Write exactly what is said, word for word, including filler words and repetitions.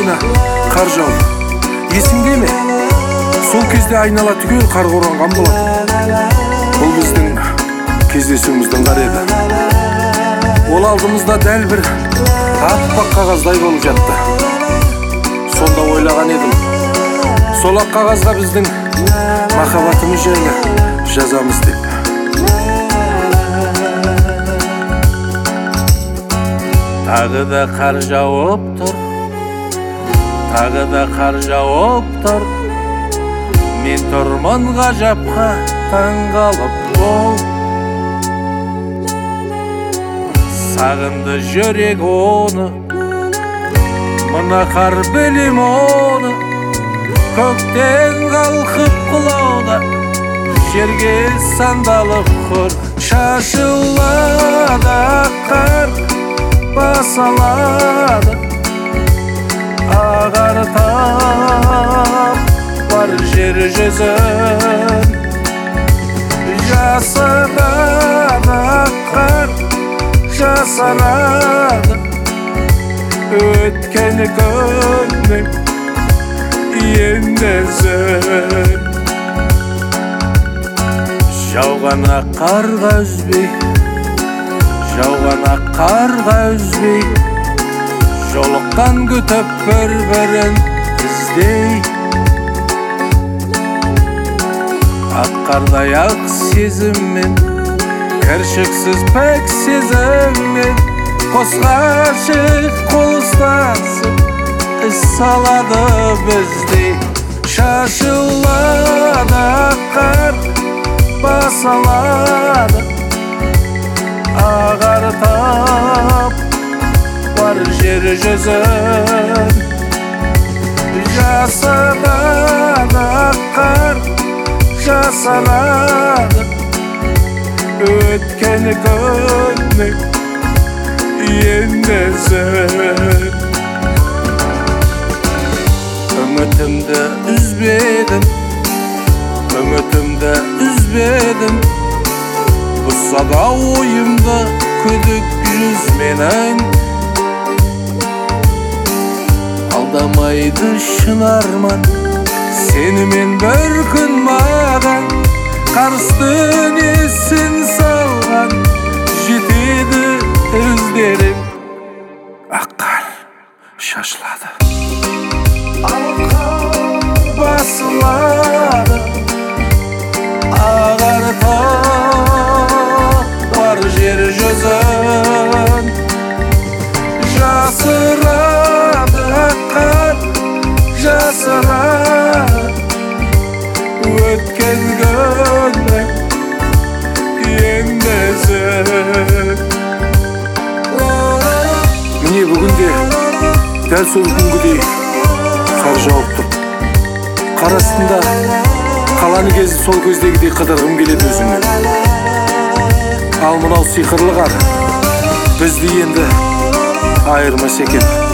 айына қар жауып. Есіңде ме? Сол кезде айнала түгел қар оранған болатын. Бұл біздің кездесуіміздің қары еді. Ол алдымызда дәл бір аппақ қағаздай болып жатты. Сонда ойлаған едім, сол ақ қағазға біздің махаббатымыз жайлы жазамыз деп. Тағы да қар жауып тұр, тағы да қар жауып тұр. Мен тұрмын ғажапқа таңғалып ол. Сағынды жүрек оны, мына қар білем оны. Көктен қалқып құлауда, жерге сандалып құр. Шашылады қар, басалады, ағартап бар жер жүзін. Жасарады қар, жасарады өткен күннің ендізін. Жауғана қарға үзбей, жауғана қарға үзбей, жолықтан күтіп бір-бірін іздей. Ақ қардай ақ сезіммен, кіршіксіз пәк сезіммен, қос ғашық қол ұстасып із салады біздей. Шашылады қар, басалады, ағартап бар жер жүзін. Жасарады қар, жасарады өткен күннің ендізін. Үмітімді үзбедім, үмітімді үзбедім. Бұзса да ойымды күдік жүз менің. Алдамайды шын арман, сенімен бір күн маған. Қарыстың есін салған, жетеді іздерім. Ақ қар шашылады, басылады, ағартап бар жер жүзін. Жасырады қар, жасырады өткен күннің ендізін. Міне бүгінде дәл сол күнгідей қар жауып тұр. Қар астында қаланы кезіп сол көздегідей қыдырғым келеді өзіңнен. Ал мынау сиқырлы қар бізді енді айырмас екен.